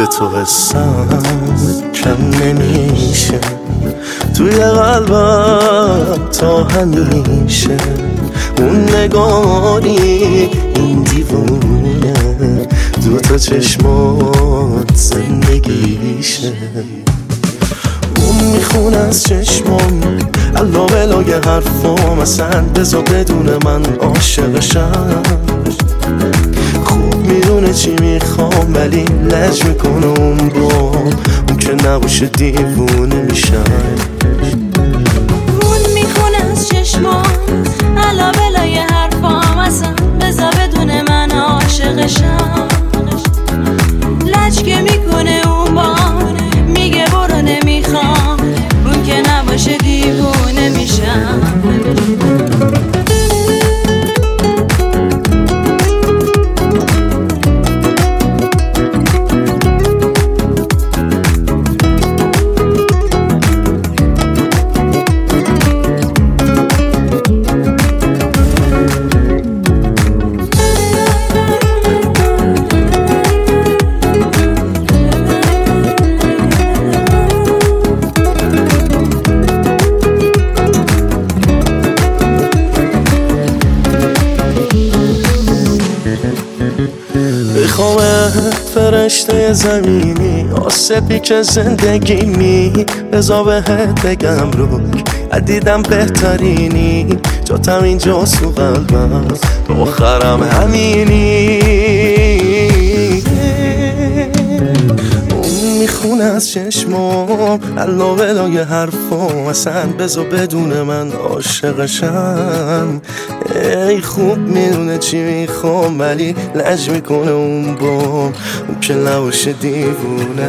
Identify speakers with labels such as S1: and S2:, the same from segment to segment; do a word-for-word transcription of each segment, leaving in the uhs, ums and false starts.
S1: به تو حسم کم نمیشه، توی قلبم تا همیشه. اون نگاری این دیوونه، دو تا چشمات زندگیشه. اون میخونه از چشمام علا بلای حرفام، اصلا بذار بدون من عاشقشم. خوب میدونه چی میخوام ولی لج میکنه اون با اون که نباشه دیوونه میشم.
S2: اون میخونه از چشمام علا بلای حرفام، اصلا بذار بدون من عاشقشم. لج که میکنه اون با میگه برو نمیخوام، اون که نباشه دیوونه میشم.
S1: میخوامت فرشته زمینی، آسپی که زندگی می بذار بهت بگم روک عدیدم بهترینی. جاتم اینجاست تو قلبم، تو آخرم همینی. اون میخونه از چشمام علا بلای حرفام، اصلا بذار بدون من عاشقشم. ای خوب میدونه چی میخوام ولی لج میکنه اون بام، اون که نباشه دیوونه.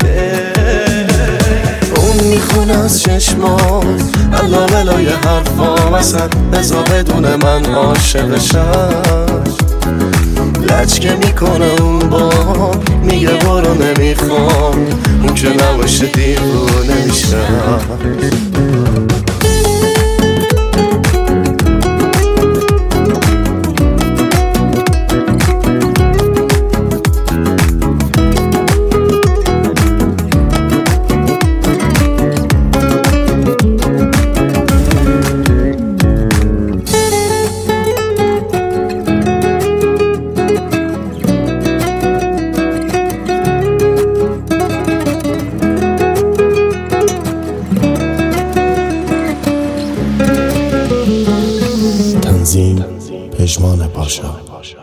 S1: اون میخونه از چشمام علا بلای حرفام، اصلا بذار بدون من عاشقشم. لج که میکنه اون بام میگه برو نمیخوام، اون که نباشه دیوونه میشم.
S3: تنظیم پژمان پاشا.